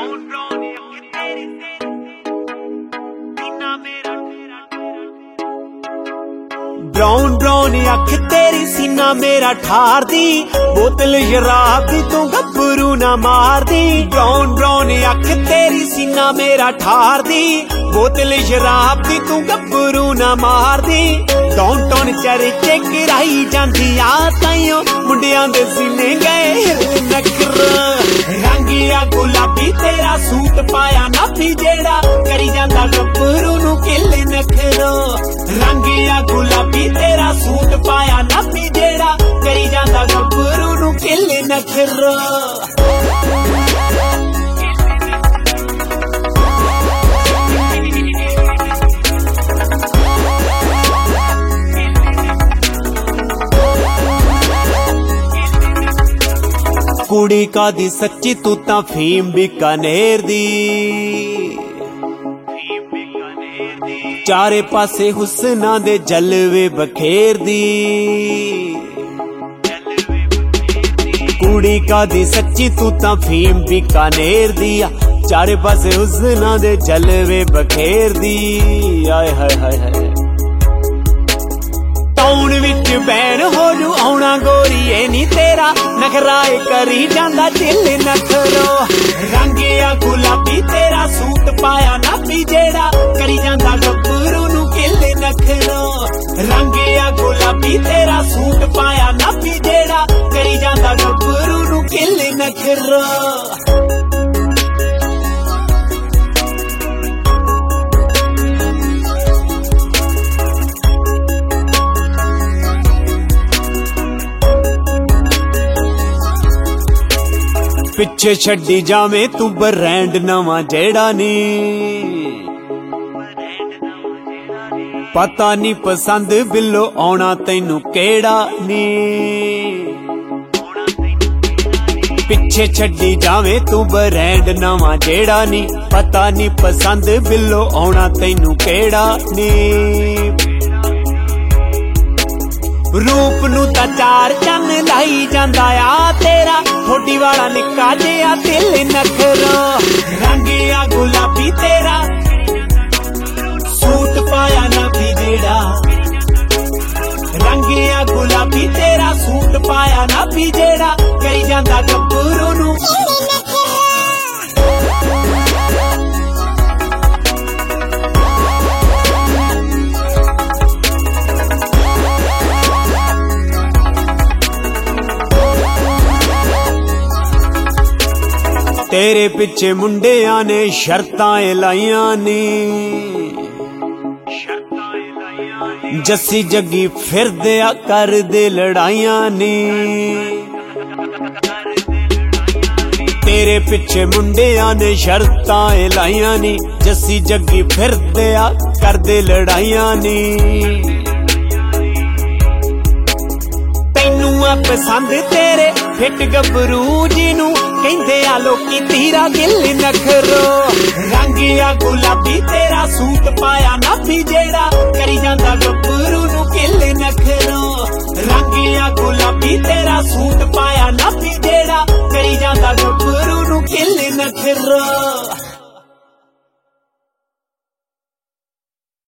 Brown brown अख तेरी सीना मेरा ठार दी बोतल शराब दी तू गब्बरू ना मार दी। ब्राउन ब्राउन अख तेरी सीना मेरा ठार दी बोतल शराब दी तू गब्बरू ना मार दी। टौन टौन चर्चे गिराई जांदी आ ताइयों मुंडियां दे सीने गए नखरा। रंगिया गुलाबी तेरा सूट पाया नापी जेड़ा करी जांदा गब्बरू नू किले नखरो। रंगिया गुलाबी तेरा सूट पाया नापी जेड़ा करी जांदा गब्बरू नू किले नखरो। कुड़ी का दी सच्ची तू ता फीम बीकानेर दी। चारे पासे हुस्ना दे जलवे बखेर दी। कुड़ी का दी सच्ची तू ता फीम बीकानेर दी। चारे पासे हुस्ना दे जलवे बखेर दी। आए हाय हाय हाय टाउन विच बैन हो जू आउणा गोरीए नी तेरा नखराए करी जांदा दिल नखरो। रंगिया गुलाबी तेरा सूट पाया नापी जेड़ा करी जांदा गब्बरू नू किले नखरो। रंगिया गुलाबी तेरा सूट पाया नापी जेड़ा करी जांदा गब्बरू नू किले नखरो। पिछे छड्डी जावे तू ब्रांड नवा जेड़ा नी। पता नी पसंद बिलो आउणा तैनू केड़ा नी। पिछे छड्डी जावे तू ब्रांड नवा जेड़ा नी। पता नी पसंद बिलो आउणा तैनू केड़ा नी। रूप नू ता चार चन लाई जांदा आ तेरा थोड़ी वाला निक्का जिहा दिल नखरो। रंगिया गुलाबी तेरा सूट पाया नापी जेड़ा। रंगिया गुलाबी तेरा सूट पाया नापी जेड़ा करी जांदा गब्बरू नू। तेरे पिछे मुंडियां ने शर्तां लाइयां नी। जस्सी जग्गी फिरदे आ कर दे लड़ाइयां नी। तेरे पिछे मुंडियां ने शर्तां लाइयां नी। जस्सी जग्गी फिरदे आ कर दे लड़ाइयां नी। तैनू आ पसंद तेरे फिट गब्बरू जी नू कहंदे आ लोकी तीरा दिल नखरो। रंगिया गुलाबी तेरा सूट पाया नापी जेड़ा करी जांदा गब्बरू नू किले नखरो। रंगिया गुलाबी तेरा सूट पाया नापी जेड़ा करी जांदा गब्बरू नू किले नखरो।